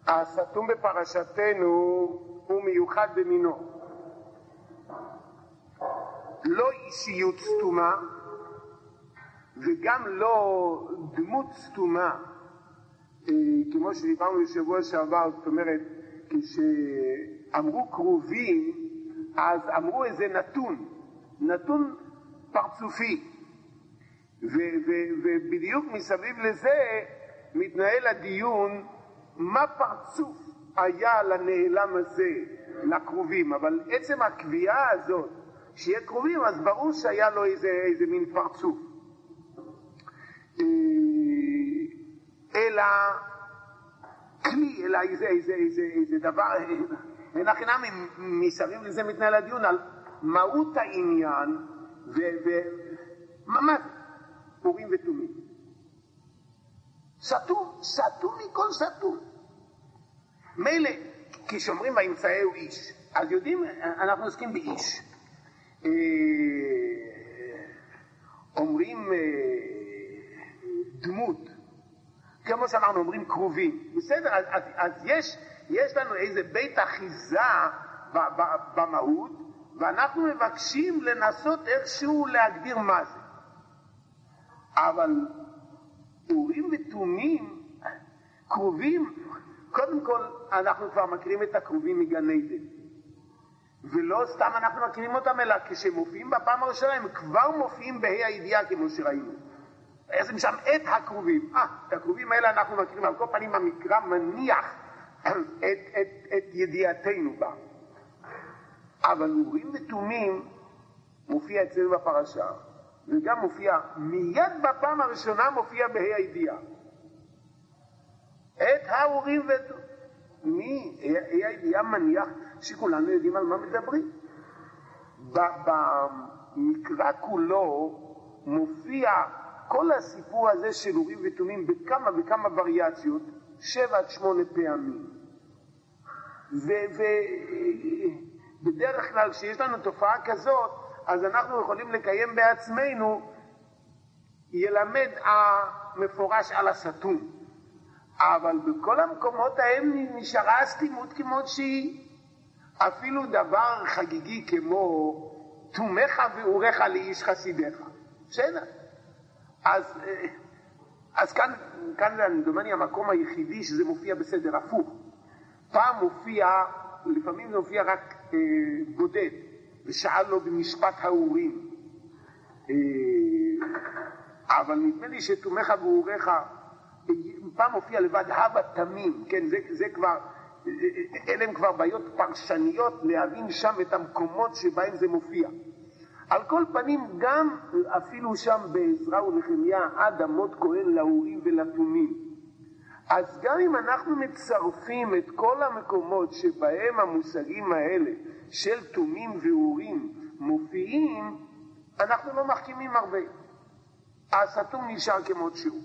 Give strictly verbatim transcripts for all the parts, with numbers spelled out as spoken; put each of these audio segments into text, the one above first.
הסתום בפרשתנו הוא מיוחד במינו. לא אישיות סתומה וגם לא דמות סתומה, כמו שדיברנו בשבוע שעבר. זאת אומרת, כשאמרו קרובים אז אמרו איזה נתון, נתון פרצופי, ו- ו- ובדיוק מסביב לזה מתנהל הדיון מה פרצוף היה לנעלם הזה, לקרובים. אבל עצם הקביעה הזאת שיהיה קרובים, אז ברור שהיה לו איזה, איזה מין פרצוף. אלא כלי, אלא איזה, איזה, איזה, איזה דבר, אין הכנה מסביב לזה מתנהל הדיון על מהות העניין, ומה זה? אורים ותומים. סתום, סתום מכל סתום. מילא, כשאומרים באמצעי הוא איש, אז יודעים, אנחנו עוסקים באיש. אומרים דמות, כמו שאנחנו אומרים קרובים, בסדר? אז, אז, אז יש, יש לנו איזה בית אחיזה ב, ב, במהות, ואנחנו מבקשים לנסות איכשהו להגדיר מה זה. אבל אורים ותומים, קרובים, קודם כל אנחנו כבר מכירים את הקרובים מגן עדן, ולא סתם אנחנו מכירים אותם, אלא כשמופיעים בפעם הראשונה הם כבר מופיעים בה"א הידיעה כמו שראינו. אז הם שם את הקרובים. אה, את הקרובים האלה אנחנו מכירים. על כל פנים המקרא מניח את, את, את ידיעתנו בה. אבל אורים ותומים מופיע אצלנו בפרשה, וגם מופיע מיד בפעם הראשונה מופיע בה"א הידיעה. את האורים ותומים. מי? הה"א הידיעה מניח שכולנו יודעים על מה מדברים. במקרא כולו מופיע כל הסיפור הזה של אורים ותומים בכמה וכמה וריאציות, שבע עד שמונה פעמים. ובדרך כלל כשיש לנו תופעה כזאת, אז אנחנו יכולים לקיים בעצמנו ילמד המפורש על הסתום. אבל בכל המקומות ההם נשארה הסתימות כמות שהיא. אפילו דבר חגיגי כמו תומך ואורך לאיש חסידך. בסדר? אז, אז כאן, כאן זה דומני המקום היחידי שזה מופיע בסדר הפוך. פעם מופיע, לפעמים זה מופיע רק אה, בודד, ושאל לו במשפט האורים. אה, אבל נדמה לי שתומך ואורך, פעם מופיע לבד הווה תמים, כן, זה, זה כבר, אלה הם כבר בעיות פרשניות להבין שם את המקומות שבהם זה מופיע. על כל פנים, גם אפילו שם בעזרא ונחמיה עד אמות כהן לאורים ולתומים. אז גם אם אנחנו מצרפים את כל המקומות שבהם המושגים האלה של תומים ואורים מופיעים, אנחנו לא מחכימים הרבה. הסתום נשאר כמות שהוא.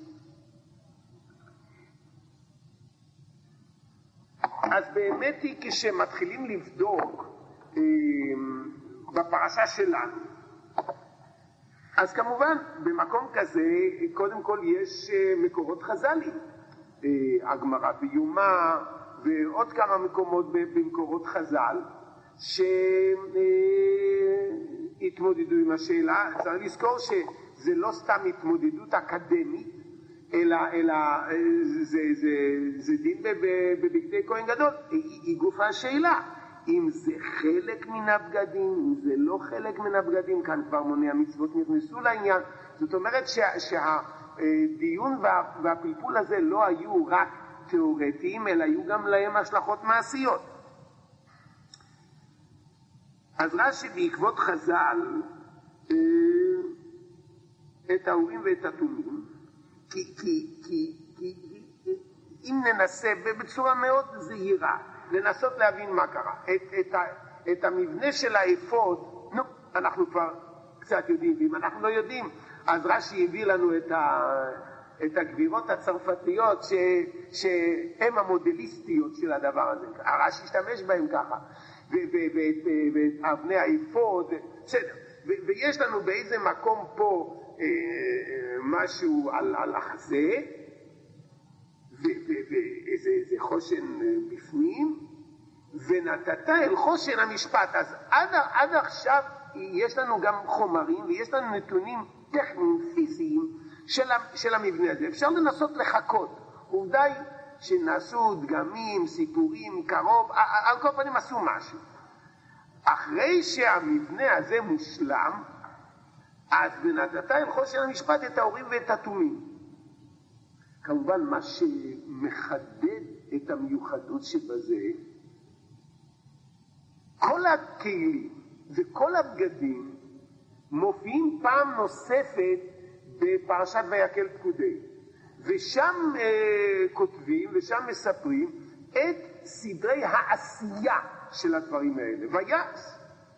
אז באמת היא כשמתחילים לבדוק אה, בפרשה שלנו, אז כמובן במקום כזה קודם כל יש מקורות חז"ליים, הגמרא ביומא ועוד כמה מקומות במקורות חז"ל שהתמודדו עם השאלה. צריך לזכור שזה לא סתם התמודדות אקדמית, אלא, אלא זה, זה, זה דין בבגדי כהן גדול. היא גופה השאלה אם זה חלק מן הבגדים, אם זה לא חלק מן הבגדים. כאן כבר מוני המצוות נכנסו לעניין. זאת אומרת שה, שהדיון וה, והפלפול הזה לא היו רק תיאורטיים, אלא היו גם להם השלכות מעשיות. אז רש"י בעקבות חז"ל את האורים ואת התומים, כי, כי, כי, כי אם ננסה בצורה מאוד זהירה לנסות להבין מה קרה, את, את, ה, את המבנה של האפוד, נו, אנחנו כבר קצת יודעים, ואם אנחנו לא יודעים, אז רש"י הביא לנו את, ה, את הגבירות הצרפתיות ש, שהן המודליסטיות של הדבר הזה. הרש"י השתמש בהם ככה, ואת אבני האפוד, בסדר. ויש לנו באיזה מקום פה אה, משהו על, על החזה, ואיזה חושן ונתת אל חושן המשפט. אז עד, עד עכשיו יש לנו גם חומרים ויש לנו נתונים טכניים, פיזיים של, של המבנה הזה. אפשר לנסות לחכות. עובדה היא שנעשו דגמים, סיפורים, קרוב, על כל פנים עשו משהו. אחרי שהמבנה הזה מושלם, אז ונתת אל חושן המשפט את האורים ואת התומים. כמובן מה שמחדד את המיוחדות שבזה, כל הכלים וכל הבגדים מופיעים פעם נוספת בפרשת ויקל פקודי, ושם אה, כותבים ושם מספרים את סדרי העשייה של הדברים האלה. ויעש.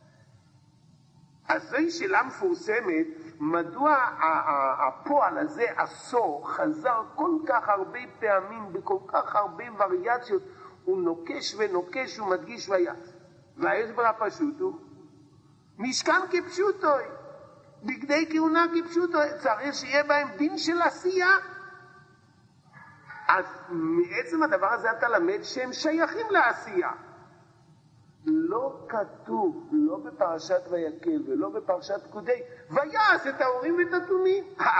אז זוהי שאלה מפורסמת, מדוע הפועל הזה עשור חזר כל כך הרבה פעמים בכל כך הרבה וריאציות, הוא נוקש ונוקש ומדגיש ויעש. וההסבר הפשוט הוא משכן כפשוטו, בגדי כהונה כפשוטו, צריך שיהיה בהם דין של עשייה. אז מעצם הדבר הזה אתה למד שהם שייכים לעשייה. לא כתוב, לא בפרשת ויקל ולא בפרשת פקודי, ויעש את האורים ואת התומים.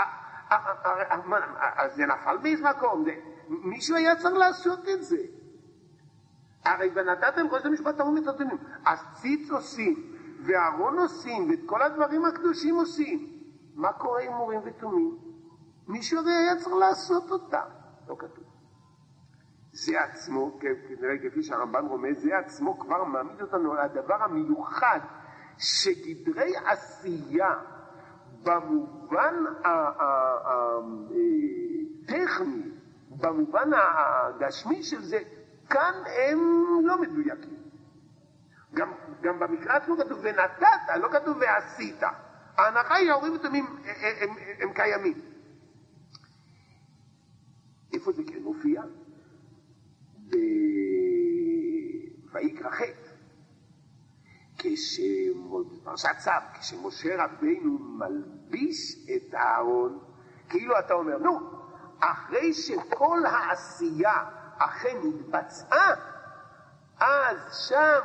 אז זה נפל באיזה מקום, מישהו היה צריך לעשות את זה. הרי ונתתם חושן המשפט האורים ואת התומים, אז ציץ עושים וארון עושים ואת כל הדברים הקדושים עושים. מה קורה עם אורים ותומים? מישהו הרי היה צריך לעשות אותם. לא כתוב. זה עצמו, כנראה כפי שהרמב"ן רומז, זה עצמו כבר מעמיד אותנו על הדבר המיוחד שגדרי עשייה במובן הטכני, במובן הגשמי של זה, כאן הם לא מדויקים. גם, גם במקרא לא כתוב ונתת, לא כתוב ועשית. ההנחה היא האורים ותומים הם, הם, הם, הם קיימים. איפה זה כן מופיע? ויקרא ח' כשפרשת צו, כשמשה רבינו מלביש את הארון, כאילו אתה אומר, נו, אחרי שכל העשייה אכן התבצעה, אז שם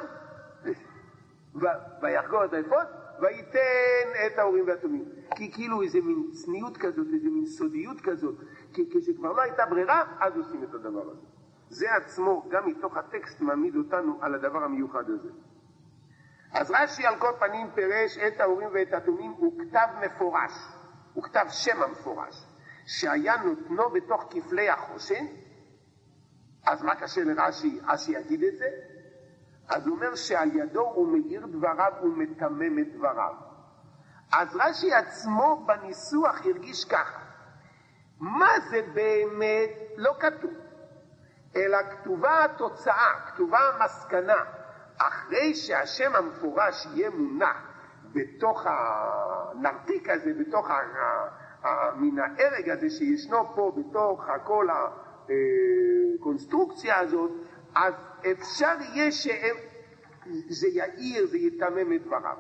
ויחגור את האפוד וייתן את האורים והתומים. כי כאילו איזה מין צניעות כזאת, איזה מין סודיות כזאת, כי כשכבר לא הייתה ברירה, אז עושים את הדבר הזה. זה עצמו, גם מתוך הטקסט, מעמיד אותנו על הדבר המיוחד הזה. אז רש"י על כל פנים פירש את האורים ואת התומים, הוא כתב מפורש, הוא כתב שם המפורש, שהיה נותנו בתוך כפלי החושן. אז מה קשה לרש"י, אז שיגיד את זה? אז הוא אומר שעל ידו הוא מאיר דבריו ומתמם את דבריו. אז רש"י עצמו בניסוח הרגיש ככה, מה זה באמת לא כתוב, אלא כתובה התוצאה, כתובה המסקנה, אחרי שהשם המפורש יהיה מונח בתוך הנרתיק הזה, בתוך מן ההרג הזה שישנו פה, בתוך כל הקונסטרוקציה הזאת, אז אפשר יהיה שזה יאיר, זה יתמם את דבריו.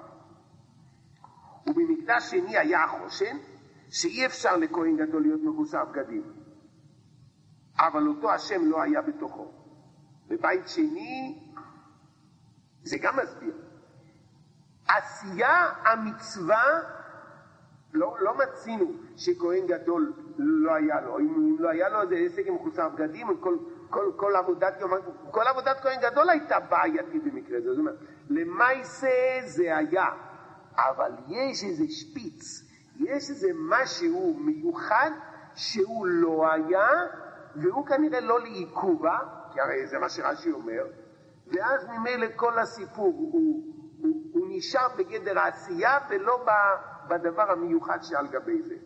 ובמקדש שני היה החושן, שאי אפשר לכהן גדול להיות מכוסה בגדים, אבל אותו השם לא היה בתוכו. בבית שני זה גם מסביר. עשייה המצווה, לא, לא מצינו שכהן גדול לא היה לו. אם, אם לא היה לו, זה עסק עם מכוסה בגדים, כל, כל, כל, עבודת, כל עבודת כהן גדול הייתה בעייתית במקרה זה. זאת אומרת, למעשה זה היה, אבל יש איזה שפיץ, יש איזה משהו מיוחד שהוא לא היה, והוא כנראה לא לעיכובה, כי הרי זה מה שרש"י אומר, ואז ממילא כל הסיפור הוא, הוא, הוא נשאר בגדר העשייה ולא בדבר המיוחד שעל גבי זה.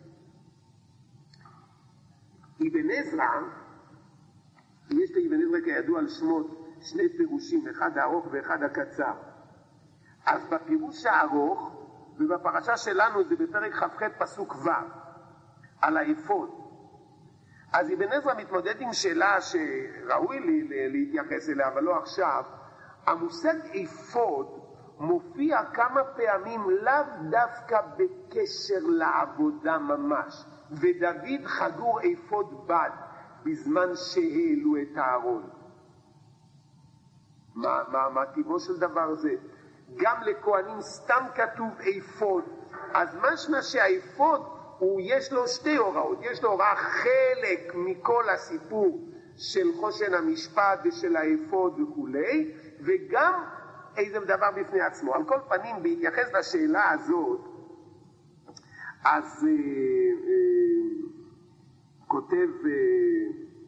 אבן עזרא, יש לאבן עזרא כידוע על שמות שני פירושים, אחד הארוך ואחד הקצר. אז בפירוש הארוך, ובפרשה שלנו זה בפרק כ"ח פסוק ו' על האפוד. אז אבן עזרא מתמודד עם שאלה שראוי לי להתייחס אליה, אבל לא עכשיו. המושג אפוד מופיע כמה פעמים לאו דווקא בקשר לעבודה ממש. ודוד חגור אפוד בד בזמן שהעלו את הארון. מה, מה, מה טיבו של דבר זה? גם לכהנים סתם כתוב איפוד, אז משמע שהאיפוד הוא יש לו שתי הוראות, יש לו הוראה חלק מכל הסיפור של חושן המשפט ושל האיפוד וכולי, וגם איזה דבר בפני עצמו. על כל פנים, בהתייחס לשאלה הזאת, אז אה, אה, כותב אה,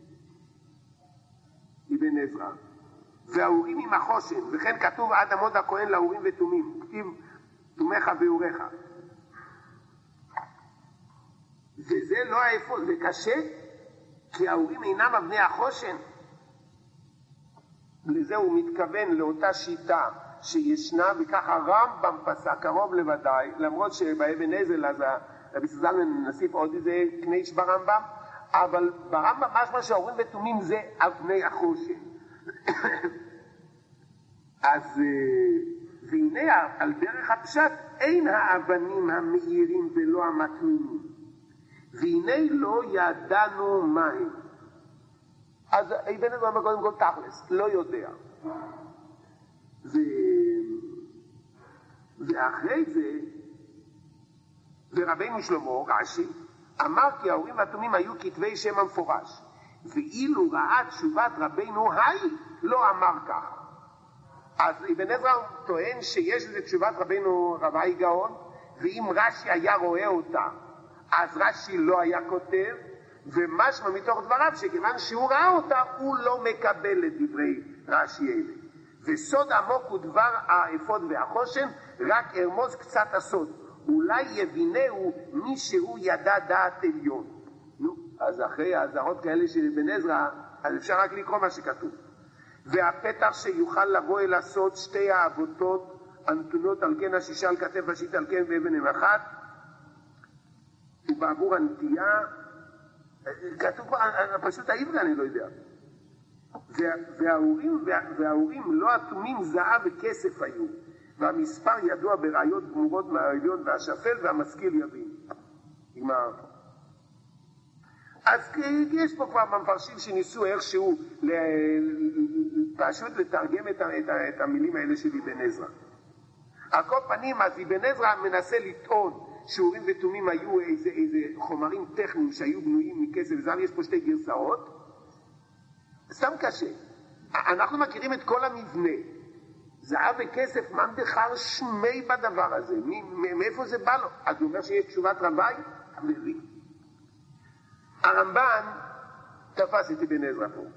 אבן עזרא, והאורים עם החושן, וכן כתוב עד עמוד הכהן לאורים ותומים, כתיב תומך ואוריך. וזה לא האפוד, זה קשה, כי האורים אינם אבני החושן. לזה הוא מתכוון לאותה שיטה שישנה, וככה רמב"ם פסק קרוב לוודאי, למרות שבאבן עזרא אז רבי זלמן נוסיף עוד איזה קניש ברמב"ם, אבל ברמב"ם משמע שהאורים ותומים זה אבני החושן. אז והנה על דרך הפשט אין האבנים המאירים ולא המתמימים, והנה לא ידענו מהם. אז אבן עזרא אומר קודם כל תכלס, לא יודע. ו... ואחרי זה, ורבינו שלמה, רש"י, אמר כי האורים והתומים היו כתבי שם המפורש, ואילו ראה תשובת רבינו היי, לא אמר ככה. אז אבן עזרא טוען שיש לזה תשובת רבינו רבי גאון, ואם רש"י היה רואה אותה, אז רש"י לא היה כותב, ומשמע מתוך דבריו שכיוון שהוא ראה אותה, הוא לא מקבל את דברי רש"י אלה. וסוד עמוק הוא דבר האפוד והחושן, רק ארמוז קצת הסוד. אולי יבינהו מי שהוא ידע דעת עליון. נו, אז אחרי האזהרות כאלה של אבן עזרא, אז אפשר רק לקרוא מה שכתוב. והפתח שיוכל לבוא אל הסוד שתי האבותות הנתונות על כן השישה על כתף השית על כן ואבן הם אחת, ובעבור הנטייה, כתוב פשוט העברי אני לא יודע. והאורים, והאורים לא אטומים זהב וכסף היו, והמספר ידוע בראיות גמורות מהעליון והשפל והמשכיל יבין. אז יש פה כבר מפרשים שניסו איכשהו פשוט לתרגם את, את, את המילים האלה של אבן עזרא. על כל פנים, אז אבן עזרא מנסה לטעון שאורים ותומים היו איזה, איזה חומרים טכניים שהיו בנויים מכסף וזהב. יש פה שתי גרסאות. סתם קשה. אנחנו מכירים את כל המבנה. זהב וכסף, מה בכלל שמי בדבר הזה? מאיפה זה בא לו? אז הוא אומר שיש תשובת רבי? אמרי. הרמב"ן תפס את אבן עזרא פה.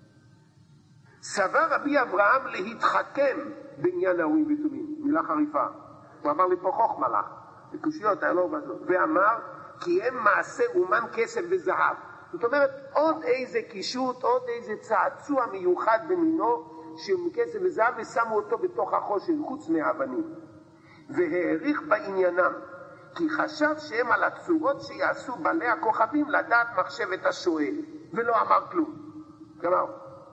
סבר רבי אברהם להתחכם בעניין האורים ותומים. מילה חריפה. הוא אמר לי פה חוכמה לך. בקושיות, היה לו בזאת. ואמר כי הם מעשה אומן כסף וזהב. זאת אומרת, עוד איזה קישוט, עוד איזה צעצוע מיוחד במינו, שהוא מכסף וזהב, ושמו אותו בתוך החושן, חוץ מהאבנים. והעריך בעניינם, כי חשב שהם על הצורות שיעשו בעלי הכוכבים לדעת מחשבת השואל, ולא אמר כלום. כלומר,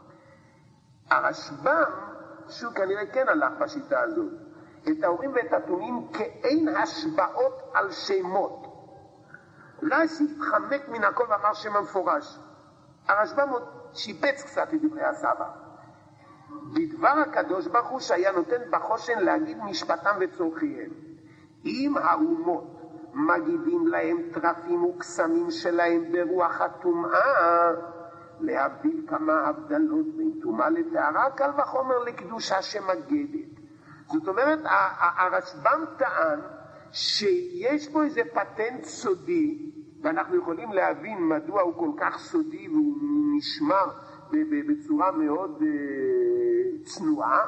הרשב"ם, שהוא כנראה כן הלך בשיטה הזאת, את האורים ואת התומים כאין השבעות על שמות. רש"י התחמק מן הכל ואמר שם המפורש. הרשב"ם עוד שיפץ קצת את דברי הסבא. בדבר הקדוש ברוך הוא שהיה נותן בחושן להגיד משפטם וצורכיהם. אם האומות מגידים להם טרפים וקסמים שלהם ברוח הטומאה, להבדיל כמה הבדלות בין טומאה לטהרה, קל וחומר לקדושה שמגדת. זאת אומרת, הרשב"ם טען שיש פה איזה פטנט סודי, ואנחנו יכולים להבין מדוע הוא כל כך סודי והוא נשמר בצורה מאוד uh, צנועה,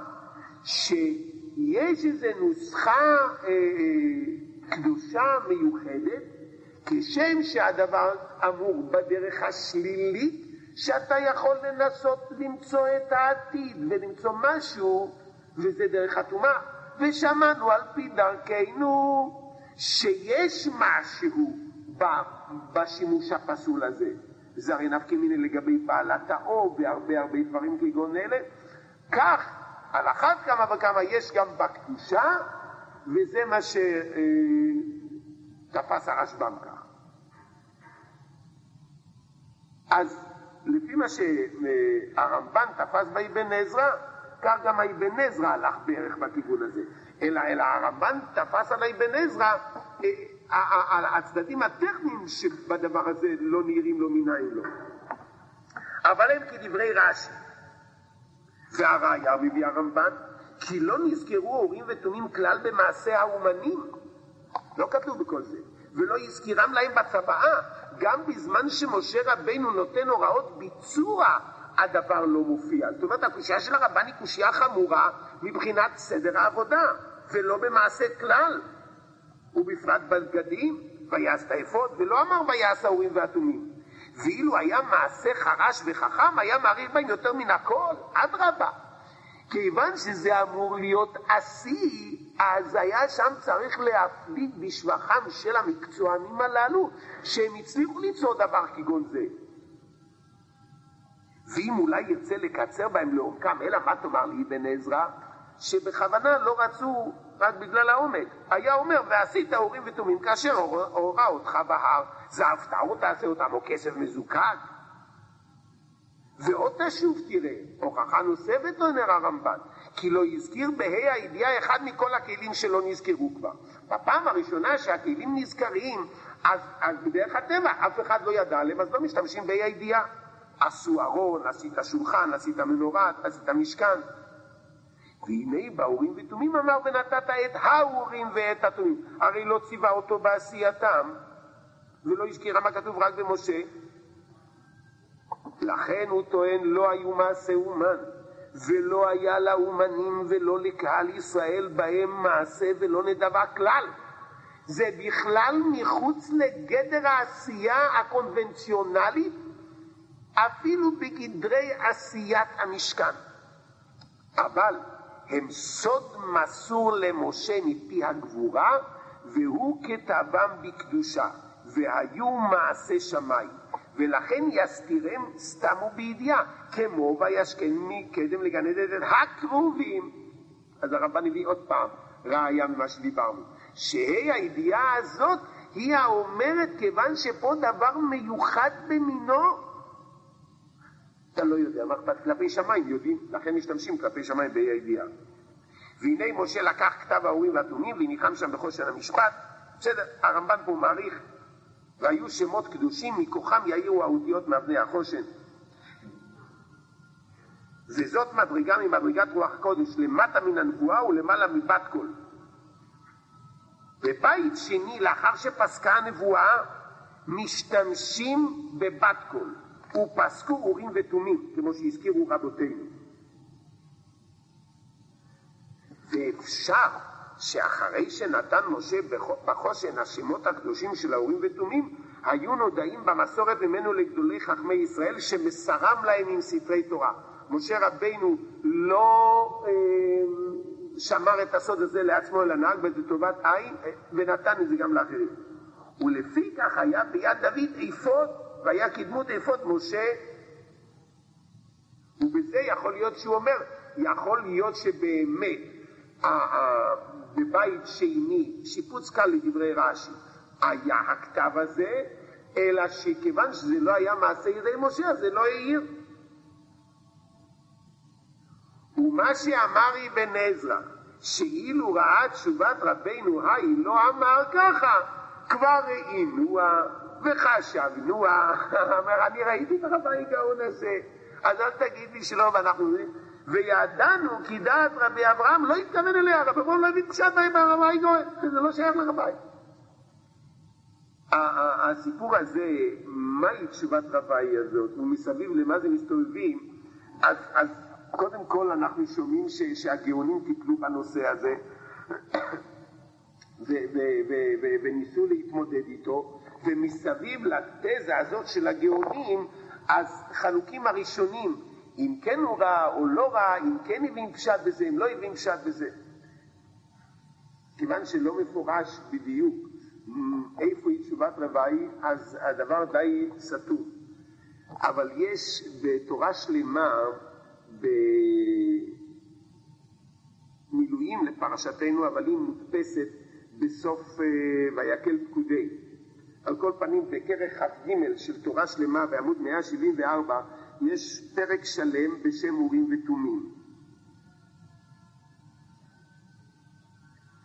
שיש איזה נוסחה uh, קדושה מיוחדת, כשם שהדבר אמור בדרך השלילית, שאתה יכול לנסות למצוא את העתיד ולמצוא משהו, וזה דרך הטומאה. ושמענו על פי דרכנו שיש משהו בשימוש הפסול הזה. זה הרי נפקא מינה לגבי בעלת האור והרבה הרבה דברים כגון אלה. כך, על אחת כמה וכמה יש גם בקדושה, וזה מה שתפס הרשב"ם כך. אז לפי מה שהרמב"ן תפס באבן עזרא, כך גם אבן עזרא הלך בערך בכיוון הזה. אלא, אלא הרמב"ן תפס על אבן עזרא, הצדדים הטכניים שבדבר הזה לא נראים לו מנין לו. אבל הם כדברי רש"י. והראיה מביא הרמב"ן, כי לא נזכרו הורים ותומים כלל במעשה האומנים. לא כתוב בכל זה. ולא יזכירם להם בצוואה, גם בזמן שמשה רבינו נותן הוראות ביצוע, הדבר לא מופיע. זאת אומרת, הקושייה של הרמב"ן היא קושייה חמורה מבחינת סדר העבודה, ולא במעשה כלל. ובפרט בבגדים, ויעש את האפוד, ולא אמר ויעש ההורים והתומים. ואילו היה מעשה חרש וחכם, היה מעריך בהם יותר מן הכל, אדרבה. כיוון שזה אמור להיות עשי, אז היה שם צריך להפליג בשבחם של המקצוענים הללו, שהם הצליחו ליצור דבר כגון זה. ואם אולי ירצה לקצר בהם לעומקם, אלא מה תאמר לי אבן עזרא, שבכוונה לא רצו רק בגלל העומק. היה אומר, ועשית הורים ותומים, כאשר הורה אותך בהר, זהבת או תעשה אותם, או כסף מזוקק. ועוד תשוב תראה, הוכחה נוספת לא נראה הרמב"ן, כי לא יזכיר בהי הידיעה אחד מכל הכלים שלא נזכרו כבר. בפעם הראשונה שהכלים נזכרים, אז, אז בדרך הטבע אף אחד לא ידע עליהם, אז לא משתמשים בהי הידיעה. עשו ארון, עשית שולחן, עשית מנורה, עשית משכן. והנה בהורים ותומים אמר ונתת את ההורים ואת התומים. הרי לא ציווה אותו בעשייתם, ולא הזכירה מה כתוב רק במשה. לכן הוא טוען לא היו מעשה אומן, ולא היה לאומנים ולא לקהל ישראל בהם מעשה ולא נדבה כלל. זה בכלל מחוץ לגדר העשייה הקונבנציונלית, אפילו בגדרי עשיית המשכן. אבל הם סוד מסור למשה מפי הגבורה, והוא כתבם בקדושה, והיו מעשה שמיים. ולכן יסתירם סתם ובידיעה, כמו וישכן מקדם לגן עדן הקרובים. אז הרמב"ן הביא עוד פעם ראיה ממה שדיברנו, שהיא הידיעה הזאת היא האומרת, כיוון שפה דבר מיוחד במינו. אתה לא יודע, מה אכפת? כלפי שמיים יודעים, לכן משתמשים כלפי שמיים בהי הידיעה. והנה משה לקח כתב ההורים והתומים והניחם שם בחושן המשפט. בסדר, הרמב"ן פה מעריך, והיו שמות קדושים מכוחם יאירו האותיות מאבני החושן. וזאת מדרגה ממדרגת רוח קודש, למטה מן הנבואה ולמעלה מבת קול. בבית שני, לאחר שפסקה הנבואה, משתמשים בבת קול, ופסקו אורים ותומים, כמו שהזכירו רבותינו. ואפשר שאחרי שנתן משה בחושן השמות הקדושים של האורים ותומים, היו נודעים במסורת ממנו לגדולי חכמי ישראל שמסרם להם עם ספרי תורה. משה רבינו לא אה, שמר את הסוד הזה לעצמו אלא נהג בזה טובת עין, ונתן את זה גם לאחרים. ולפי כך היה ביד דוד אפוד, והיה כדמות אפוד משה. ובזה יכול להיות שהוא אומר, יכול להיות שבאמת בבית שני, שיפוץ קל לדברי רש"י, היה הכתב הזה, אלא שכיוון שזה לא היה מעשה ידי משה, אז זה לא העיר. ומה שאמר אבן עזרא, שאילו ראה תשובת רבינו היי לא אמר ככה, כבר ראינוה וחשבנוה. אומר, אני ראיתי את הרב הגאון הזה, אז אל תגיד לי שלא, ואנחנו וידענו כי דעת רבי אברהם לא התכוון אליה, רבי אברהם לא הביא פשט בהם ברב הגאון, זה לא שייך לרבי. הסיפור הזה, מהי תשובת רבי הזאת, ומסביב למה זה מסתובבים, אז, אז קודם כל אנחנו שומעים ש, שהגאונים טיפלו בנושא הזה ו, ו, ו, ו, וניסו להתמודד איתו, ומסביב לתזה הזאת של הגאונים, אז חלוקים הראשונים, אם כן הוא ראה או לא ראה, אם כן הבין פשט בזה, אם לא הבין פשט בזה. כיוון שלא מפורש בדיוק איפה היא תשובת רבי, אז הדבר די סתום. אבל יש בתורה שלמה, במילואים לפרשתנו, אבל היא מודפסת בסוף ויקל פקודי. על כל פנים, בכרך כ"ג של תורה שלמה בעמוד מאה שבעים וארבע, יש פרק שלם בשם אורים ותומים.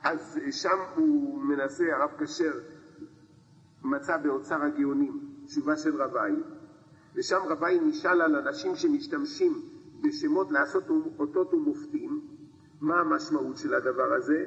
אז שם הוא מנסה, הרב כשר מצא באוצר הגאונים תשובה של רבי, ושם רבי נשאל על אנשים שמשתמשים בשמות לעשות אותות ומופתים, מה המשמעות של הדבר הזה,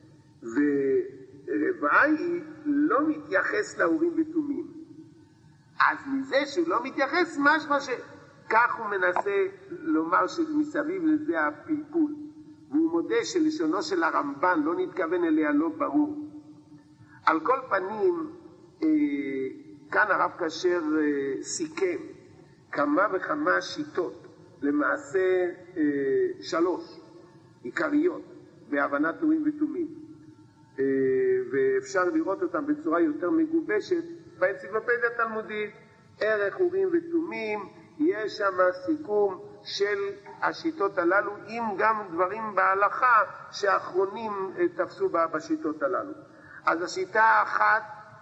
ורבי לא מתייחס להורים ותומים. אז מזה שהוא לא מתייחס, משמע שכך הוא מנסה לומר שמסביב לזה הפלפול, והוא מודה שלשונו של הרמב"ן לא נתכוון אליה לא ברור. על כל פנים, אה, כאן הרב כשר אה, סיכם כמה וכמה שיטות, למעשה אה, שלוש עיקריות בהבנת הורים ותומים, אה, ואפשר לראות אותם בצורה יותר מגובשת באנציקלופדיה התלמודית, ערך הורים ותומים. יש שם סיכום של השיטות הללו, עם גם דברים בהלכה שהאחרונים תפסו בשיטות הללו. אז השיטה האחת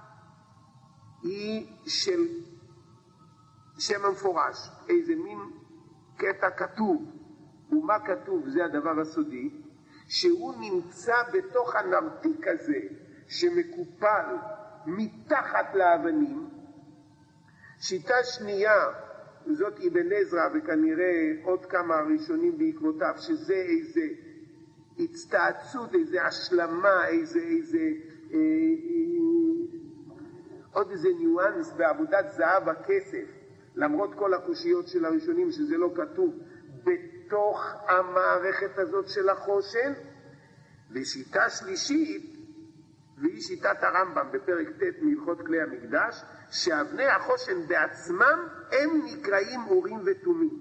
היא של שם המפורש, איזה מין קטע כתוב, ומה כתוב זה הדבר הסודי, שהוא נמצא בתוך הנרתיק הזה שמקופל מתחת לאבנים. שיטה שנייה, זאת אבן עזרא וכנראה עוד כמה ראשונים בעקבותיו, שזה איזה הצטעצות, איזה השלמה, איזה, איזה אה, אה, עוד איזה ניואנס בעבודת זהב הכסף, למרות כל הקושיות של הראשונים שזה לא כתוב, בתוך המערכת הזאת של החושן. ושיטה שלישית, והיא שיטת הרמב"ם בפרק ט' מהלכות כלי המקדש, שאבני החושן בעצמם הם נקראים אורים ותומים.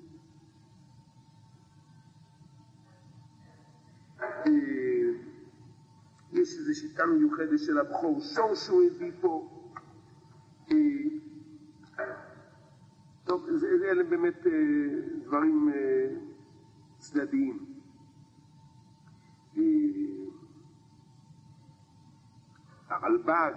יש איזו שיטה מיוחדת של הבחור שור שהוא הביא פה. טוב, אלה באמת דברים צדדיים. הרלב"ג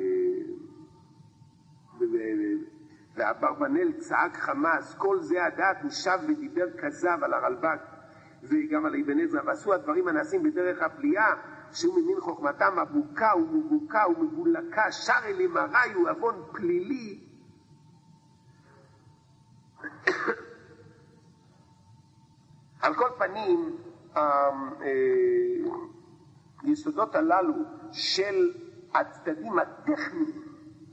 והאברבנאל צעק חמאס, כל זה הדעת נשב ודיבר כזב על הרלב"ג וגם על אבן עזרא, ועשו הדברים הנעשים בדרך הפליאה, שהוא ממין חוכמתם מבוקה ומבוקה ומבולקה, שר אלי מראי הוא אבון פלילי. על כל פנים, היסודות הללו של הצדדים הטכניים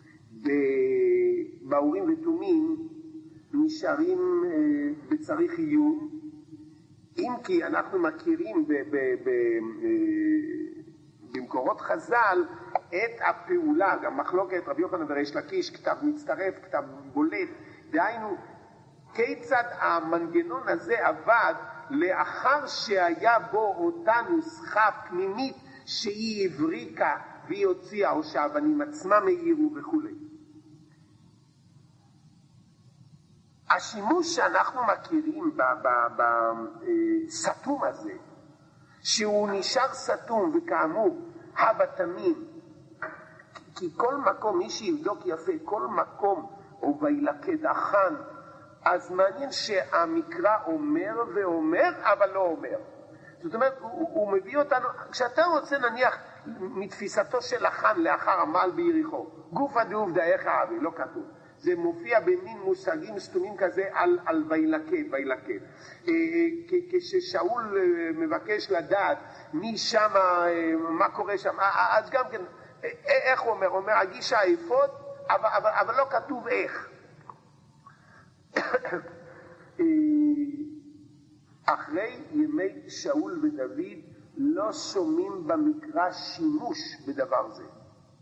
בהורים ותומים נשארים בצריך עיון, אם כי אנחנו מכירים ב, ב, ב, במקורות חז"ל את הפעולה, גם מחלוקת רבי יוחנן וריש לקיש, כתב מצטרף, כתב בולט, דהיינו כיצד המנגנון הזה עבד לאחר שהיה בו אותה נוסחה פנימית שהיא הבריקה והיא הוציאה, או שהאבנים עצמם העירו וכו'. השימוש שאנחנו מכירים בסתום הזה, שהוא נשאר סתום, וכאמור הבתמים, כי כל מקום, מי שיבדוק יפה, כל מקום או וילכד החן, אז מעניין שהמקרא אומר ואומר אבל לא אומר. זאת אומרת, הוא, הוא מביא אותנו, כשאתה רוצה נניח מתפיסתו של החן לאחר המעל ביריחו, גופא דעובדא איך אבי, לא כתוב, זה מופיע במין מושגים סתומים כזה על, על וילכד, וילכד. כששאול מבקש לדעת מי שם, מה קורה שם, אז גם כן, איך הוא אומר? הוא אומר, הגיש האפוד, אבל, אבל, אבל לא כתוב איך. אחרי ימי שאול ודוד לא שומעים במקרא שימוש בדבר זה.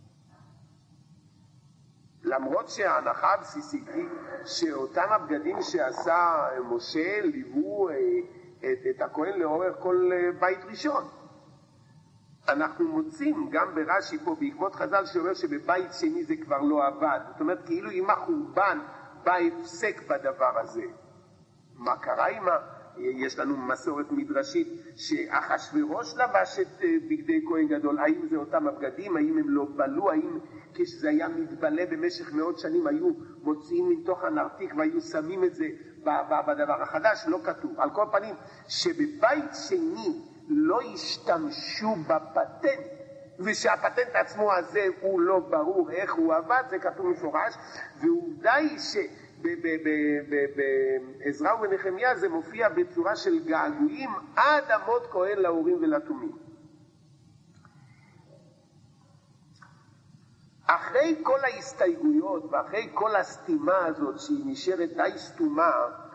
למרות שההנחה הבסיסית היא שאותם הבגדים שעשה משה ליוו את, את הכהן לאורך כל בית ראשון. אנחנו מוצאים גם ברש"י פה בעקבות חז"ל שאומר שבבית שני זה כבר לא עבד. זאת אומרת, כאילו עם החורבן בא הפסק בדבר הזה. מה קרה עם ה... יש לנו מסורת מדרשית שאחשוורוש לבש את בגדי כהן גדול. האם זה אותם הבגדים? האם הם לא בלו? האם כשזה היה מתבלה במשך מאות שנים היו מוציאים מתוך הנרתיק והיו שמים את זה בדבר החדש? לא כתוב. על כל פנים, שבבית שני לא ישתמשו בפטנט, ושהפטנט עצמו הזה הוא לא ברור איך הוא עבד, זה כתוב מפורש, ועובדה היא שבעזרא ובנחמיה זה מופיע בצורה של געגועים עד עמוד כהן לאורים ולתומים. אחרי כל ההסתייגויות ואחרי כל הסתימה הזאת שהיא נשארת די סתומה,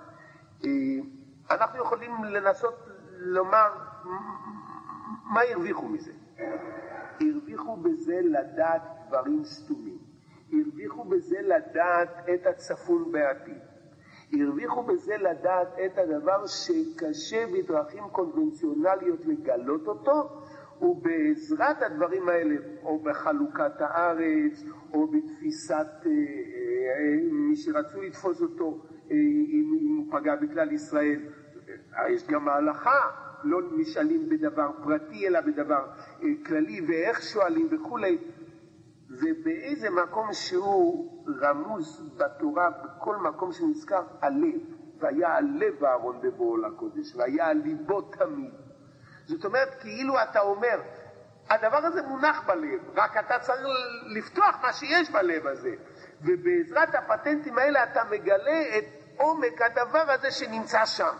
אנחנו יכולים לנסות לומר מה הרוויחו מזה. הרוויחו בזה לדעת דברים סתומים, הרוויחו בזה לדעת את הצפון בעתיד, הרוויחו בזה לדעת את הדבר שקשה בדרכים קונבנציונליות לגלות אותו, ובעזרת הדברים האלה, או בחלוקת הארץ, או בתפיסת אה, אה, מי שרצו לתפוס אותו, אה, אם, אם הוא פגע בכלל ישראל. יש גם ההלכה, לא נשאלים בדבר פרטי, אלא בדבר אה, כללי, ואיך שואלים וכולי. ובאיזה מקום שהוא רמוז בתורה, בכל מקום שנזכר, הלב. והיה הלב אהרון בבואו לקודש, והיה הליבו תמיד. זאת אומרת, כאילו אתה אומר, הדבר הזה מונח בלב, רק אתה צריך לפתוח מה שיש בלב הזה. ובעזרת הפטנטים האלה אתה מגלה את עומק הדבר הזה שנמצא שם.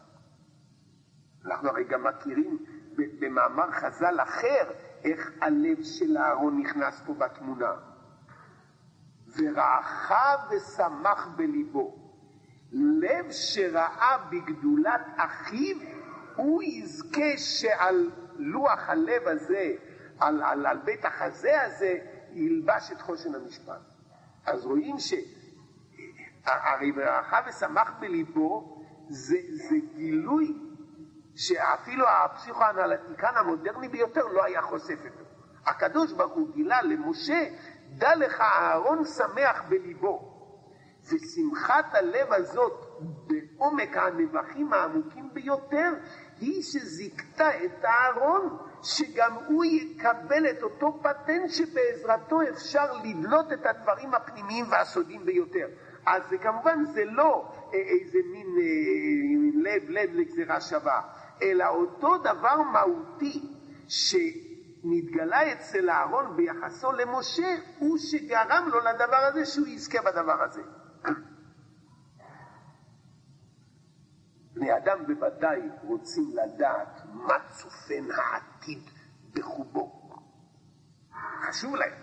אנחנו הרי גם מכירים במאמר חז"ל אחר, איך הלב של אהרון נכנס פה בתמונה. ורעך ושמח בליבו. לב שראה בגדולת אחיו, הוא יזכה שעל לוח הלב הזה, על, על, על בית החזה הזה, ילבש את חושן המשפט. אז רואים שהרי ורעך ושמח בליבו, זה, זה גילוי שאפילו הפסיכואנליטיקן המודרני ביותר לא היה חושף אותו. הקדוש ברוך הוא גילה למשה, דע לך אהרון שמח בליבו. ושמחת הלב הזאת בעומק הנבחים העמוקים ביותר היא שזיקתה את אהרון, שגם הוא יקבל את אותו פטנט שבעזרתו אפשר לדלות את הדברים הפנימיים והסודיים ביותר. אז זה, כמובן זה לא איזה מין אה, לב לב לגזירה שווה, אלא אותו דבר מהותי שנתגלה אצל אהרון ביחסו למשה, הוא שגרם לו לדבר הזה שהוא יזכה בדבר הזה. בני אדם בוודאי רוצים לדעת מה צופן העתיד בחובו. חשוב להם.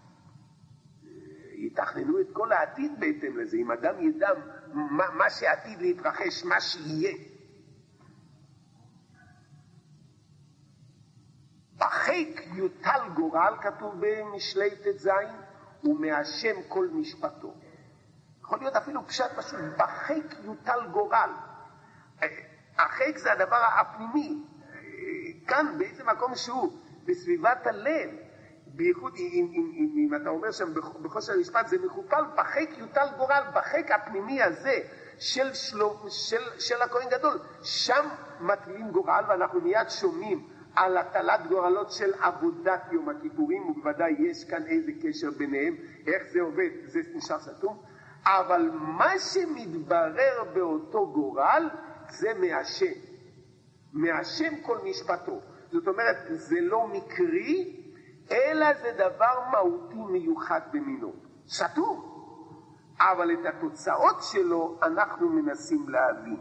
יתכננו את כל העתיד בהתאם לזה. אם אדם ידע מה, מה שעתיד להתרחש, מה שיהיה. בחיק יוטל גורל, כתוב במשלי תז, ומהשם כל משפטו. יכול להיות אפילו פשט פשוט, בחיק יוטל גורל. החיק זה הדבר הפנימי. כאן באיזה מקום שהוא, בסביבת הלב, בייחוד אם, אם, אם, אם אתה אומר שם בחושר המשפט, זה מכופל, בחיק יוטל גורל, בחיק הפנימי הזה של, שלו, של, של הכהן גדול, שם מטילים גורל, ואנחנו מיד שומעים על הטלת גורלות של עבודת יום הכיפורים, ובוודאי יש כאן איזה קשר ביניהם, איך זה עובד, זה נשאר סתום, אבל מה שמתברר באותו גורל, זה מהשם, מהשם כל משפטו. זאת אומרת, זה לא מקרי, אלא זה דבר מהותי מיוחד במינו. סתום. אבל את התוצאות שלו אנחנו מנסים להבין.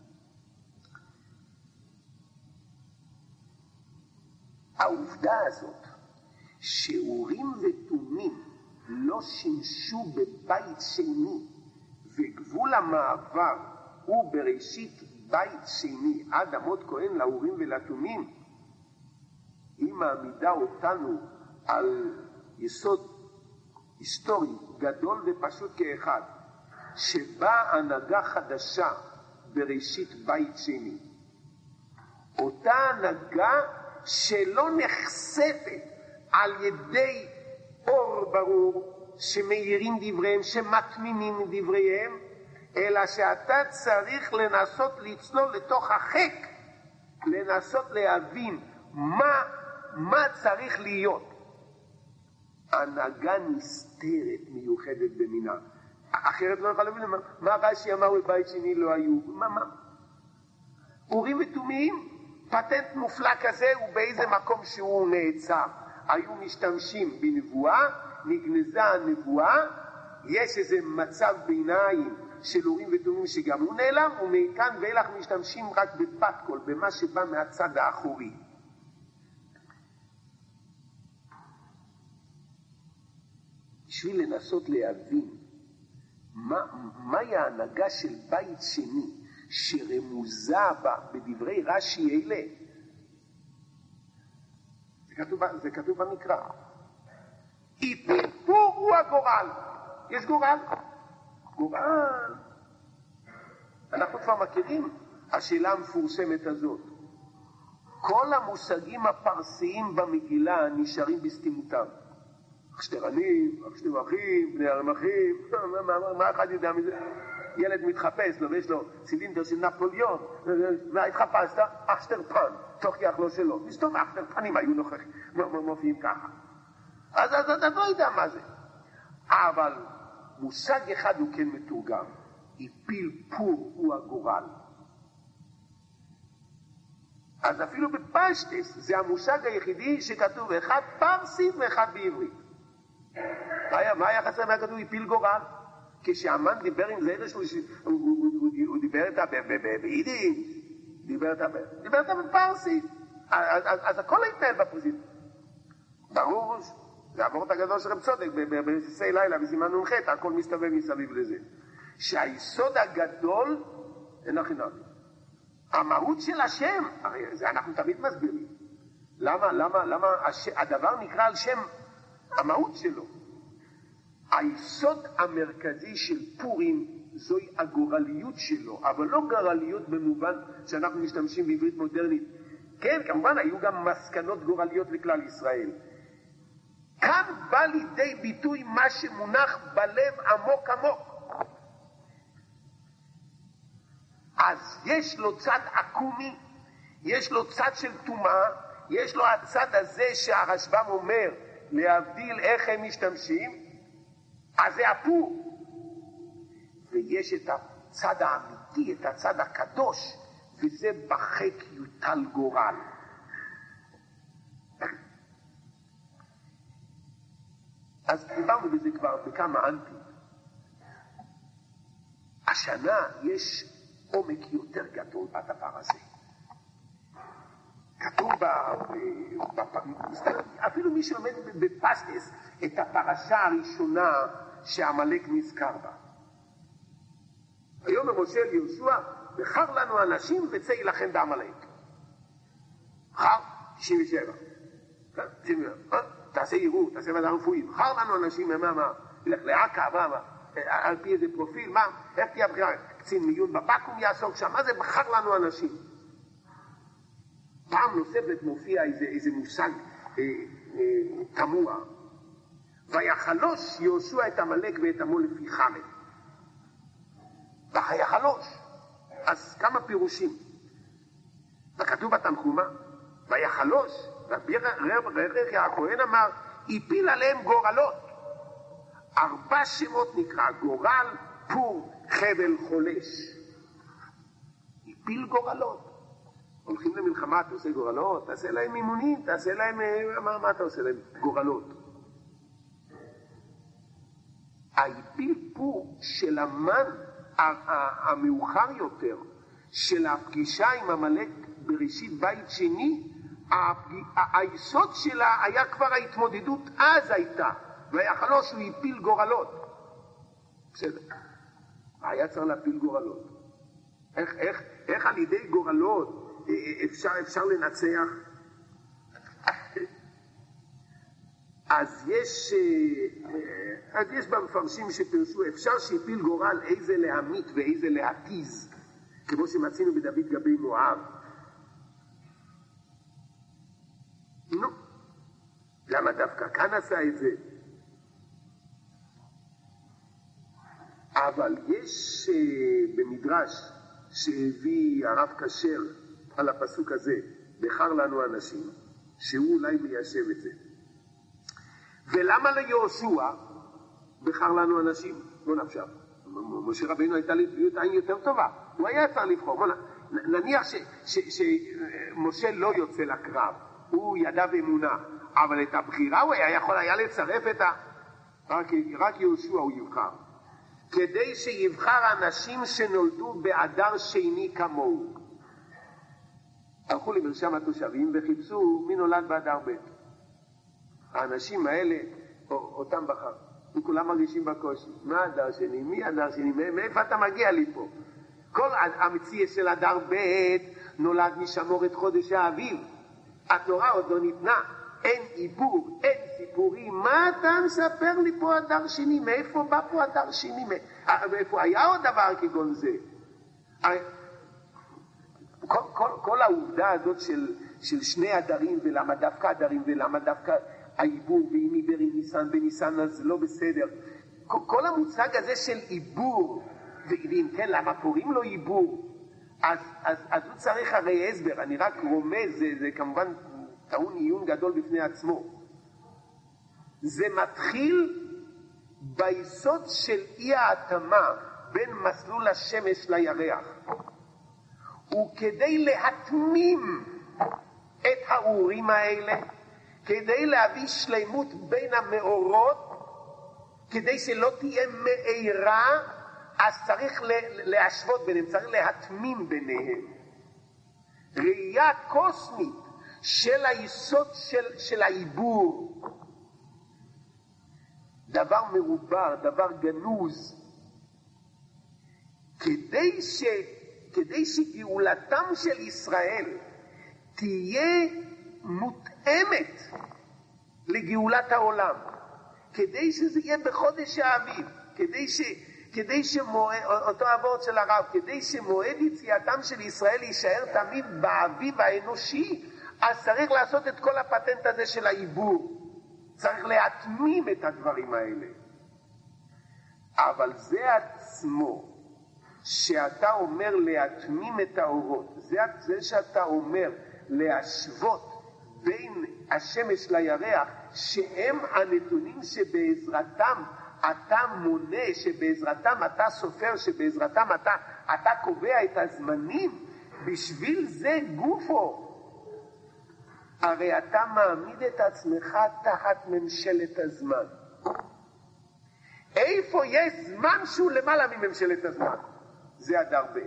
העובדה הזאת שאורים ותומים לא שימשו בבית שני, וגבול המעבר הוא בראשית בית שני עד עמוד כהן לאורים ולתומים, היא מעמידה אותנו על יסוד היסטורי גדול ופשוט כאחד, שבאה הנהגה חדשה בראשית בית שני. אותה הנהגה שלא נחשפת על ידי אור ברור שמאירים דבריהם, שמתמימים דבריהם, אלא שאתה צריך לנסות לצלול לתוך החק, לנסות להבין מה, מה צריך להיות. הנהגה נסתרת מיוחדת במינה. אחרת לא יכול להבין, מה, מה רש"י אמר בבית שני לא היו? מה, מה? אורים ותומים, פטנט מופלא כזה הוא באיזה מקום שהוא נעצר. היו משתמשים בנבואה, נגנזה הנבואה, יש איזה מצב ביניים של אורים ותומים שגם הוא נעלם, ומכאן ואילך משתמשים רק בבת קול, במה שבא מהצד האחורי. בשביל לנסות להבין מה, מהי ההנהגה של בית שני שרמוזה בה בדברי רש"י אלה, זה כתוב, זה כתוב במקרא. איפור הוא הגורל. יש גורל. גורל. אנחנו כבר מכירים השאלה המפורסמת הזאת. כל המושגים הפרסיים במגילה נשארים בסתימותם. אשתרנים, אשתם אחים, בני הרמחים, מה אחד יודע מזה? ילד מתחפש לו ויש לו צילינדר של נפוליון, מה התחפשת? אשטר פן, תוכיח לו שלא. מסתום אשטר פנים היו נוכחים, מופיעים ככה. אז אתה לא יודע מה זה. אבל מושג אחד הוא כן מתורגם. איפיל פור הוא הגורל. אז אפילו בפשטס זה המושג היחידי שכתוב אחד פרסית ואחד בעברית. מה היה חסר מהכתוב איפיל גורל? כשהמן דיבר עם זה, הוא דיבר איתה ביידיש, דיבר איתה בפרסית. אז הכל התנהל בפרסית. ברור, זה עבורת הגדול של רב צודק, בסיסי לילה, בסימן נ"ח, הכל מסתובב מסביב לזה. שהיסוד הגדול, אין החינם. המהות של השם, הרי זה אנחנו תמיד מסבירים. למה, למה, למה הדבר נקרא על שם המהות שלו? היסוד המרכזי של פורים זוהי הגורליות שלו, אבל לא גורליות במובן שאנחנו משתמשים בעברית מודרנית. כן, כמובן היו גם מסקנות גורליות לכלל ישראל. כאן בא לידי ביטוי מה שמונח בלב עמוק עמוק. אז יש לו צד עקומי, יש לו צד של טומאה, יש לו הצד הזה שהרשב"ם אומר, להבדיל איך הם משתמשים, אז זה הפור. ויש את הצד האמיתי, את הצד הקדוש, וזה בחק יוטל גורל. אז דיברנו בזה כבר בכמה אנטים. השנה יש עומק יותר גדול בדבר הזה. כתוב אפילו מי שלומד בפשטס את הפרשה הראשונה שהמלאק נזכר בה. היום משה ליהושע, בחר לנו אנשים וצא ילחם בעמלק. בחר תשעים ושבע. תעשה עירוב, תעשה ועדה רפואית. בחר לנו אנשים, מה, מה, ילך לעקה, מה, מה, על פי איזה פרופיל, מה, איך תהיה הבחירה? קצין מיון בבקו"ם יעסוק שם, מה זה בחר לנו אנשים? פעם נוספת מופיע איזה, איזה מושג אה, אה, תמוה. ויחלוש יהושע את עמלק ואת עמו לפי חמד. ויחלוש. אז כמה פירושים. וכתוב בתנחומה, ויחלוש, רב רחיה הכהן אמר, הפיל עליהם גורלות. ארבע שמות נקרא, גורל, פור, חבל, חולש. הפיל גורלות. הולכים למלחמה, אתה עושה גורלות, תעשה להם אימונים, תעשה להם, מה, מה אתה עושה להם? גורלות. ההפיל פור של המן המאוחר יותר, של הפגישה עם עמלק בראשית בית שני, היסוד שלה היה כבר ההתמודדות, אז הייתה, ויחלוש הוא הפיל גורלות. בסדר. היה צריך להפיל גורלות. איך, איך, איך על ידי גורלות אפשר, אפשר לנצח? אז יש, אז יש במפרשים שפרשו, אפשר שיפיל גורל איזה להמית ואיזה להתיז, כמו שמצינו בדוד גבי מואב. נו, למה דווקא כאן עשה את זה? אבל יש במדרש שהביא הרב כשר על הפסוק הזה, בחר לנו אנשים, שהוא אולי מיישב את זה. ולמה ליהושע בחר לנו אנשים? בוא נפשר. משה רבינו הייתה לו עין יותר טובה. הוא היה צריך לבחור. בוא נ... נניח שמשה לא יוצא לקרב, הוא ידע באמונה, אבל את הבחירה הוא היה יכול היה לצרף את ה... רק, רק יהושע הוא יבחר. כדי שיבחר אנשים שנולדו באדר שני כמוהו. הלכו למרשם התושבים וחיפשו מי נולד באדר ב'. האנשים האלה, אותם בחר. וכולם מרגישים בקושי. מה אדר שני? מי אדר שני? מאיפה אתה מגיע לי פה? כל המציא של אדר ב' נולד משמורת חודש האביב. התורה עוד לא ניתנה. אין עיבור, אין סיפורים. מה אתה מספר לי פה אדר שני? מאיפה בא פה אדר שני? מאיפה היה עוד דבר כגון זה? כל, כל, כל העובדה הזאת של, של שני אדרים, ולמה דווקא אדרים, ולמה דווקא העיבור, ואם עיבר עם ניסן בניסן אז לא בסדר. כל, כל המושג הזה של עיבור, ואם כן, למה קוראים לו עיבור? אז, אז, אז הוא צריך הרי הסבר. אני רק רומז, זה, זה כמובן טעון עיון גדול בפני עצמו. זה מתחיל ביסוד של אי ההתאמה בין מסלול השמש לירח. וכדי להתמים את האורים האלה, כדי להביא שלמות בין המאורות, כדי שלא תהיה מאירה, אז צריך להשוות ביניהם, צריך להתמים ביניהם. ראייה קוסמית של היסוד של, של העיבור, דבר מרובר, דבר גנוז, כדי ש... כדי שגאולתם של ישראל תהיה מותאמת לגאולת העולם, כדי שזה יהיה בחודש האביב, כדי ש... כדי שמועד, אותו עבוד של הרב, כדי שמועד יציאתם של ישראל יישאר תמיד באביב האנושי, אז צריך לעשות את כל הפטנט הזה של העיבור. צריך להתמים את הדברים האלה. אבל זה עצמו, שאתה אומר להתמים את האורות, זה, זה שאתה אומר להשוות בין השמש לירח, שהם הנתונים שבעזרתם אתה מונה, שבעזרתם אתה סופר, שבעזרתם אתה, אתה קובע את הזמנים, בשביל זה גופו. הרי אתה מעמיד את עצמך תחת ממשלת הזמן. איפה יש זמן שהוא למעלה מממשלת הזמן? זה אדר ב'.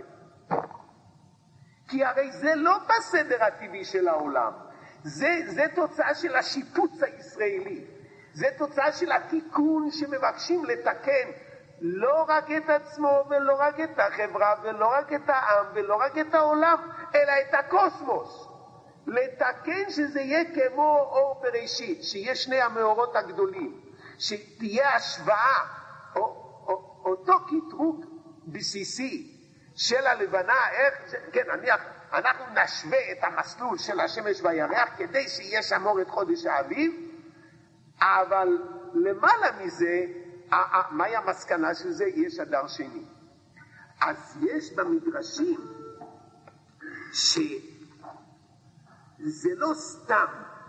כי הרי זה לא בסדר הטבעי של העולם. זה, זה תוצאה של השיפוץ הישראלי. זה תוצאה של התיקון שמבקשים לתקן לא רק את עצמו ולא רק את החברה ולא רק את העם ולא רק את העולם, אלא את הקוסמוס. לתקן שזה יהיה כמו אור בראשית, שיהיה שני המאורות הגדולים, שתהיה השוואה, או, או, אותו קטרוג בסיסי של הלבנה, איך, כן, נניח, אנחנו נשווה את המסלול של השמש והירח כדי שיהיה שם אור את חודש האביב, אבל למעלה מזה, מהי המסקנה של זה? יש אדר שני. אז יש במדרשים שזה לא סתם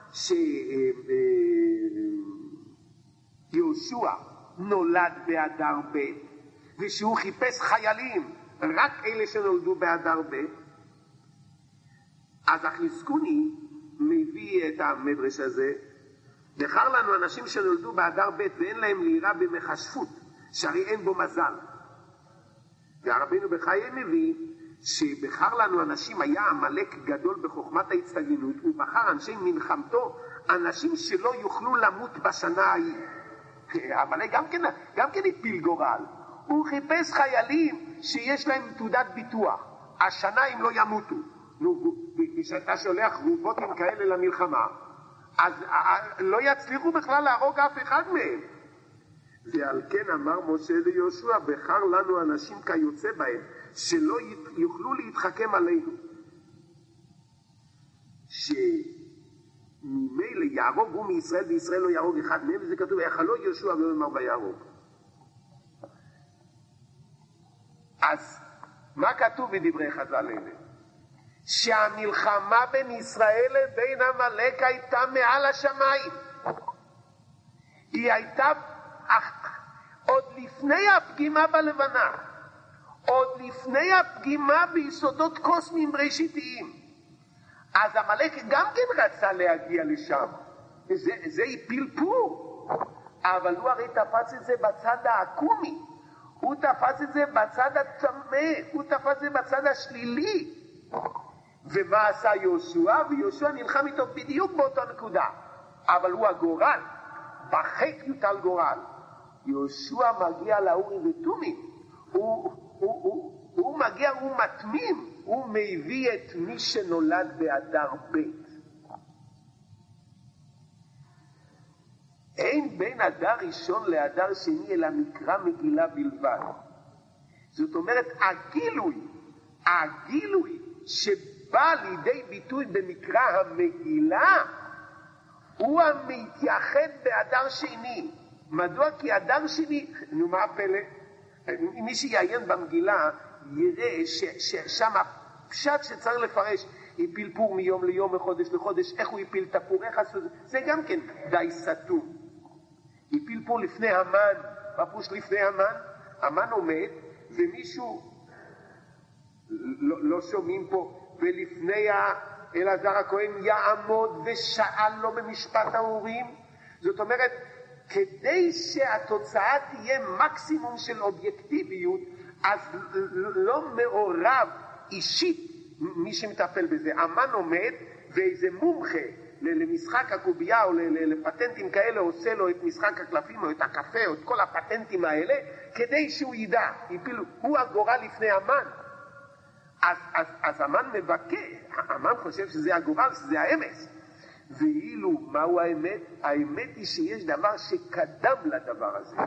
שיהושע נולד באדר ב' ושהוא חיפש חיילים, רק אלה שנולדו באדר ב'. אז החזקוני מביא את המדרש הזה, בחר לנו אנשים שנולדו באדר ב' ואין להם לירה במחשפות, שהרי אין בו מזל. והרבינו בחיי מביא שבחר לנו אנשים, היה עמלק גדול בחוכמת ההצטיינות, ובחר אנשי מלחמתו אנשים שלא יוכלו למות בשנה ההיא. עמלק גם כן, גם כן הפיל גורל. הוא חיפש חיילים שיש להם תעודת ביטוח, השנה הם לא ימותו. נו, כשאתה שולח רובוטים כאלה למלחמה, אז לא יצליחו בכלל להרוג אף אחד מהם. ועל כן אמר משה ליהושע, בחר לנו אנשים כיוצא בהם, שלא יוכלו להתחכם עלינו. שממילא יהרוג הוא מישראל וישראל לא יהרוג אחד מהם, וזה כתוב, יחלו יהושע ולא אמר ויהרוג. אז מה כתוב בדברי חז"ל אלה? שהמלחמה בין ישראל לבין עמלק הייתה מעל השמיים. היא הייתה עוד לפני הפגימה בלבנה, עוד לפני הפגימה ביסודות קוסמיים ראשיתיים. אז עמלק גם כן רצה להגיע לשם. זה, זה הפיל פור. אבל הוא הרי תפס את זה בצד העקומי. הוא תפס את זה בצד הצמא. הוא תפס את זה בצד השלילי. ומה עשה יהושע? ויהושע נלחם איתו בדיוק באותה נקודה. אבל הוא הגורל. בחק יוטל גורל. יהושע מגיע לאורים ותומים. הוא, הוא, הוא, הוא מגיע, הוא מתמים. הוא מביא את מי שנולד באדר ב'. אין בין אדר ראשון לאדר שני אלא מקרא מגילה בלבד. זאת אומרת, הגילוי, הגילוי שבא לידי ביטוי במקרא המגילה, הוא המתייחד באדר שני. מדוע? כי אדר שני, נו מה הפלא? מי שיעיין במגילה יראה ששם הפשט שצריך לפרש, הפיל פור מיום ליום, מחודש לחודש, איך הוא הפיל את הפור, איך עשו זה, זה גם כן די סתום. הפיל פור לפני המן, בפוש לפני המן, המן עומד, ומישהו, לא, לא שומעים פה, ולפני אלעזר הכהן יעמוד ושאל לו במשפט האורים. זאת אומרת, כדי שהתוצאה תהיה מקסימום של אובייקטיביות, אז לא מעורב אישית מי שמטפל בזה. המן עומד ואיזה מומחה למשחק הקובייה או לפטנטים כאלה עושה לו את משחק הקלפים או את הקפה או את כל הפטנטים האלה כדי שהוא ידע. הוא הגורל לפני המן. אז, אז, אז המן מבקר, המן חושב שזה הגורל, שזה האמס. ואילו מהו האמת? האמת היא שיש דבר שקדם לדבר הזה.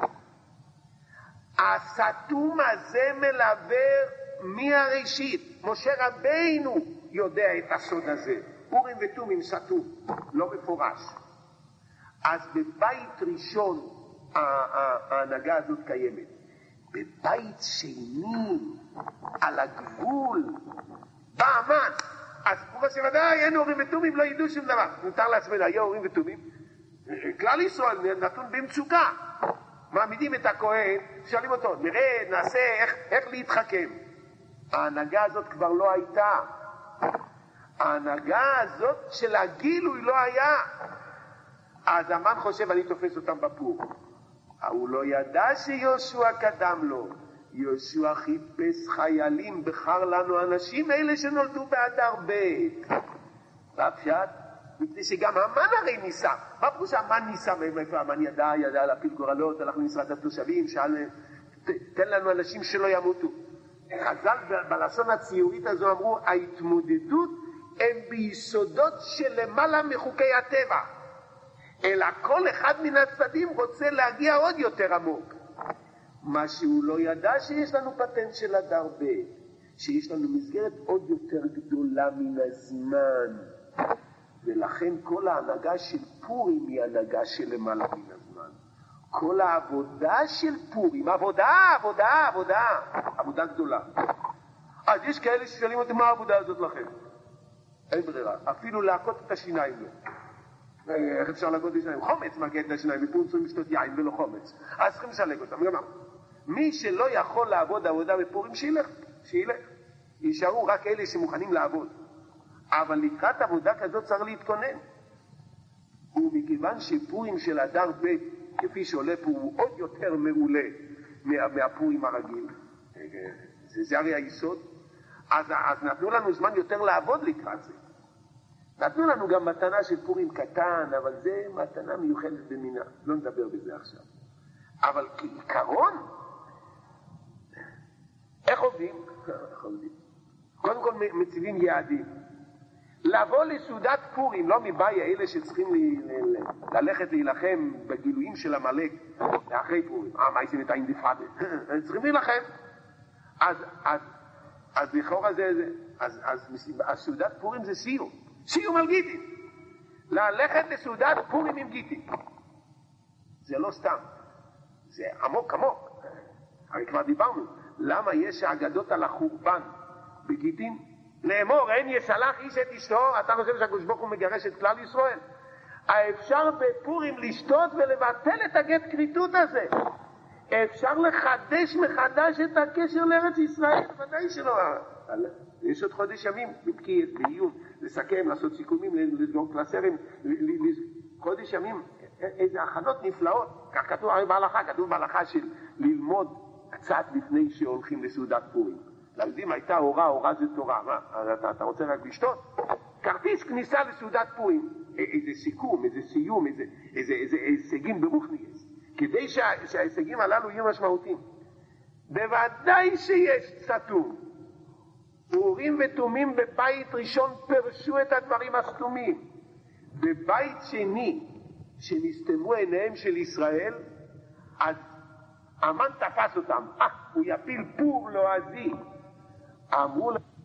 הסתום הזה מלווה מהראשית. משה רבינו יודע את הסוד הזה. אורים ותומים סתום, לא מפורש. אז בבית ראשון ההנהגה הזאת קיימת. בבית שני, על הגבול, בא המן. אז כמו שוודאי אין אורים ותומים, לא ידעו שום דבר. מותר לעצמנו, היה אורים ותומים. כלל ישראל נתון במצוקה. מעמידים את הכהן, שואלים אותו, נראה, נעשה איך, איך להתחכם. ההנהגה הזאת כבר לא הייתה. ההנהגה הזאת של הגילוי לא היה. אז המן חושב, אני תופס אותם בפור. הוא לא ידע שיהושע קדם לו. יהושע חיפש חיילים, בחר לנו אנשים אלה שנולדו באדר ב'. בפשט, מפני שגם המן הרי ניסה. מה פירוש המן ניסה? מאיפה המן ידע, ידע להפיל גורלות, הלך למשרד התושבים, שאל, תן לנו אנשים שלא ימותו. חז"ל בלשון הציורית הזו אמרו, ההתמודדות הם ביסודות שלמעלה מחוקי הטבע. אלא כל אחד מן הצדדים רוצה להגיע עוד יותר עמוק. מה שהוא לא ידע שיש לנו פטנט של אדר ב', שיש לנו מסגרת עוד יותר גדולה מן הזמן. ולכן כל ההנהגה של פורים היא הנהגה של למעלה מן הזמן. כל העבודה של פורים, עבודה, עבודה, עבודה, עבודה גדולה. אז יש כאלה ששואלים אותי, מה העבודה הזאת לכם? אין ברירה, אפילו להכות את השיניים לא. איך אפשר להכות את השיניים? חומץ מכה את השיניים, מפורים צריכים לשתות יין ולא חומץ. אז צריכים לשלג אותם, גמר. מי שלא יכול לעבוד עבודה בפורים, שילך, שילך. יישארו רק אלה שמוכנים לעבוד. אבל לקראת עבודה כזאת צריך להתכונן. ומכיוון שפורים של אדר ב' כפי שעולה פה הוא עוד יותר מעולה מה, מהפורים הרגיל, זה, זה הרי היסוד, אז, אז נתנו לנו זמן יותר לעבוד לקראת זה. נתנו לנו גם מתנה של פורים קטן, אבל זה מתנה מיוחדת במינה, לא נדבר בזה עכשיו. אבל כעיקרון, איך עובדים? איך עובדים? קודם כל מציבים יעדים. לבוא לסעודת פורים, לא מבעיה אלה שצריכים ל- ל- ל- ללכת להילחם בגילויים של המלאק אחרי פורים. אה, מה עושים את האינתיפאדה? הם צריכים להילחם. אז, אז, אז לכאורה זה, זה, אז, אז, אז סעודת פורים זה סיום. סיום על גיטין. ללכת לסעודת פורים עם גיטין. זה לא סתם. זה עמוק עמוק. הרי כבר דיברנו. למה יש האגדות על החורבן בגיטין? לאמור, אין ישלח איש את אשתו, אתה חושב שהקדוש ברוך הוא מגרש את כלל ישראל? האפשר בפורים לשתות ולבטל את הגט כריתות הזה. אפשר לחדש מחדש את הקשר לארץ ישראל, ודאי שלא. יש עוד חודש ימים, בבקיס, בעיון, לסכם, לעשות סיכומים, לסגור קלסרים, חודש ימים, איזה הכנות נפלאות. כך כתוב בהלכה, כתוב בהלכה של ללמוד קצת לפני שהולכים לסעודת פורים. ליהודים הייתה הוראה, הוראה זה תורה, מה? אתה, אתה רוצה רק לשתות? כרטיס כניסה לסעודת פורים, איזה סיכום, איזה סיום, איזה, איזה, איזה הישגים ברוכניאס, כדי שה, שההישגים הללו יהיו משמעותיים. בוודאי שיש סתום. אורים ותומים בבית ראשון פרשו את הדברים הסתומים. בבית שני, שנסתמו עיניהם של ישראל, אז המן תפס אותם. אה, הוא יפיל פור לועזי. אמרו להם,